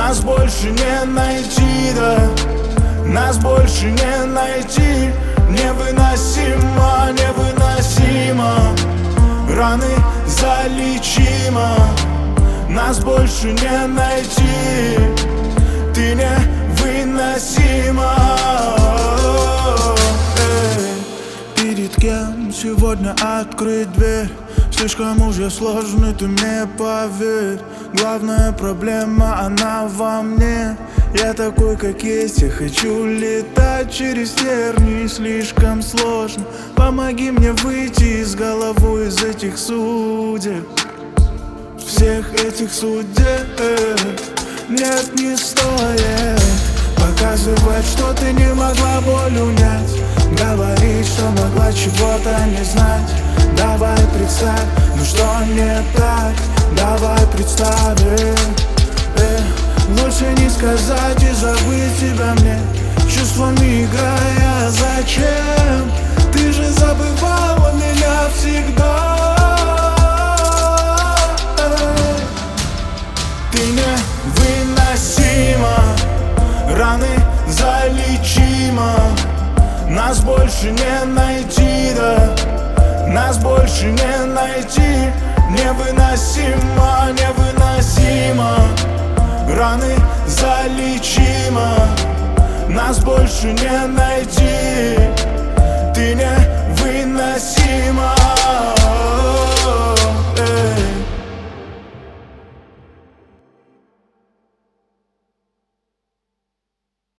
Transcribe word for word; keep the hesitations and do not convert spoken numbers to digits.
Нас больше не найти, да, нас больше не найти. Невыносимо, невыносимо, раны залечимо. Нас больше не найти, ты невыносима. Перед кем сегодня открыть дверь? Слишком уже сложно, ты мне поверь. Главная проблема, она во мне. Я такой, как есть, я хочу летать через тернии. Слишком сложно, помоги мне выйти из головы из этих судеб. Всех этих судеб. Нет, не стоит показывать, что ты не могла боль унять. Говорить, что могла чего-то не знать. Давай представь, ну что не так. Давай представим. э, Лучше не сказать и забыть тебя мне, чувствами играя. Зачем? Ты же забывала меня всегда. Ты невыносима, раны залечимо. Нас больше не найти, да, нас больше не найти. Невыносимо, невыносимо, раны залечимо. Нас больше не найти, ты невыносима.